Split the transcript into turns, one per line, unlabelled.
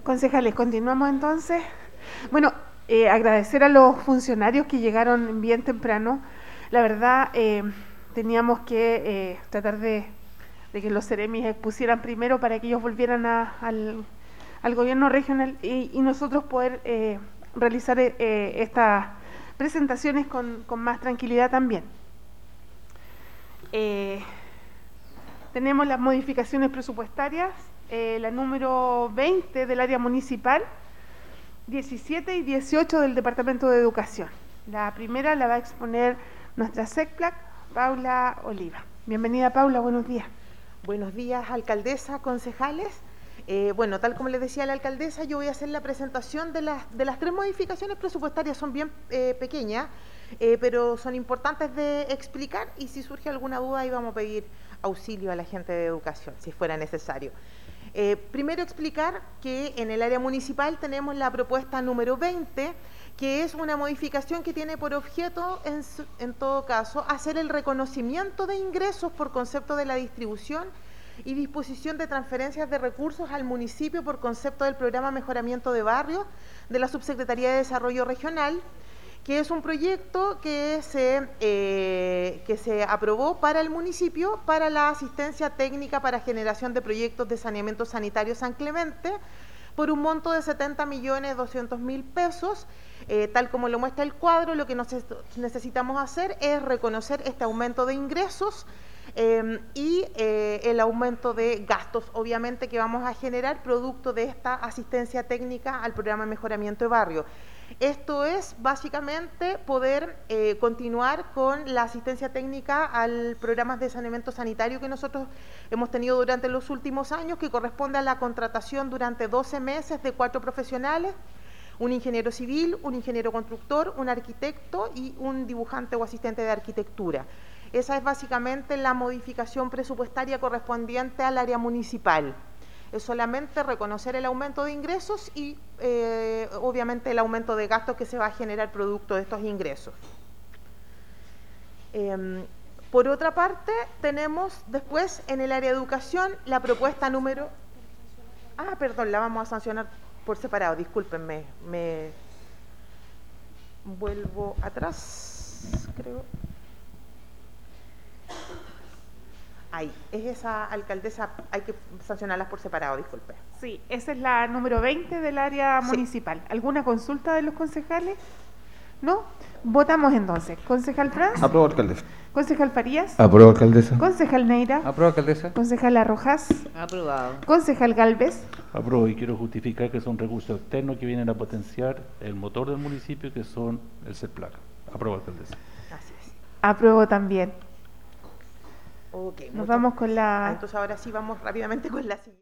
Concejales, continuamos entonces. Bueno, agradecer a los funcionarios que llegaron bien temprano. La verdad, teníamos que tratar de que los seremis expusieran primero para que ellos volvieran al gobierno regional y nosotros poder realizar estas presentaciones con más tranquilidad también. Tenemos las modificaciones presupuestarias, la número 20 del área municipal, 17 y 18 del Departamento de Educación. La primera la va a exponer nuestra SECPLAC, Paula Oliva. Bienvenida, Paula, buenos días.
Buenos días, alcaldesa, concejales. Bueno, tal como les decía la alcaldesa, yo voy a hacer la presentación de las tres modificaciones presupuestarias. Son bien pequeñas, pero son importantes de explicar, y si surge alguna duda ahí vamos a pedir auxilio a la gente de educación, si fuera necesario. Primero explicar que en el área municipal tenemos la propuesta número 20, que es una modificación que tiene por objeto, en todo caso, hacer el reconocimiento de ingresos por concepto de la distribución y disposición de transferencias de recursos al municipio por concepto del programa Mejoramiento de Barrios de la Subsecretaría de Desarrollo Regional, que es un proyecto que se aprobó para el municipio para la asistencia técnica para generación de proyectos de saneamiento sanitario San Clemente por un monto de 70.200.000 pesos. Tal como lo muestra el cuadro, lo que necesitamos hacer es reconocer este aumento de ingresos y el aumento de gastos, obviamente, que vamos a generar producto de esta asistencia técnica al programa de mejoramiento de barrio. Esto es básicamente poder continuar con la asistencia técnica al programa de saneamiento sanitario que nosotros hemos tenido durante los últimos años, que corresponde a la contratación durante 12 meses de 4 profesionales, un ingeniero civil, un ingeniero constructor, un arquitecto y un dibujante o asistente de arquitectura. Esa es básicamente la modificación presupuestaria correspondiente al área municipal. Es solamente reconocer el aumento de ingresos y obviamente el aumento de gastos que se va a generar producto de estos ingresos. Por otra parte, tenemos después en el área de educación la propuesta número... perdón, la vamos a sancionar por separado, discúlpenme, me vuelvo atrás, creo. Ahí, es esa, alcaldesa, hay que sancionarlas por separado, disculpe.
Sí, esa es la número 20 del área municipal. ¿Alguna consulta de los concejales? ¿No? Votamos entonces. Concejal Franz.
Apruebo, alcaldesa.
Concejal Farías.
Apruebo, alcaldesa.
Concejal Neira.
Apruebo, alcaldesa.
Concejal Arrojas.
Aprobado.
Concejal Galvez.
Apruebo, y quiero justificar que son recursos externos que vienen a potenciar el motor del municipio, que son el SECPLAC. Apruebo, alcaldesa.
Así es.
Apruebo también.
Okay,
Nos vamos con la...
Entonces ahora sí vamos rápidamente con la siguiente.